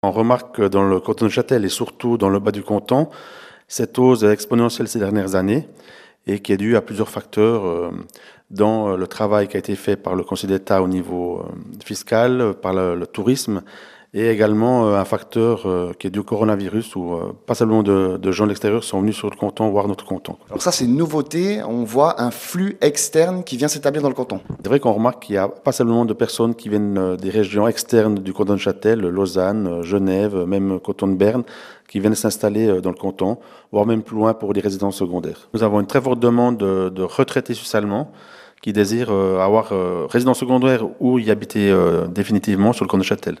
On remarque que dans le canton de Châtel et surtout dans le bas du canton, cette hausse est exponentielle ces dernières années et qui est due à plusieurs facteurs, dans le travail qui a été fait par le Conseil d'État au niveau fiscal, par le tourisme, et également un facteur qui est dû au coronavirus où pas seulement de gens de l'extérieur sont venus sur le canton voir notre canton. Alors ça, c'est une nouveauté. On voit un flux externe qui vient s'établir dans le canton. C'est vrai qu'on remarque qu'il n'y a pas seulement de personnes qui viennent des régions externes du canton de Châtel, Lausanne, Genève, même canton de Berne, qui viennent s'installer dans le canton, voire même plus loin pour des résidences secondaires. Nous avons une très forte demande de retraités suisses-allemands qui désirent avoir résidence secondaire ou y habiter définitivement sur le canton de Châtel.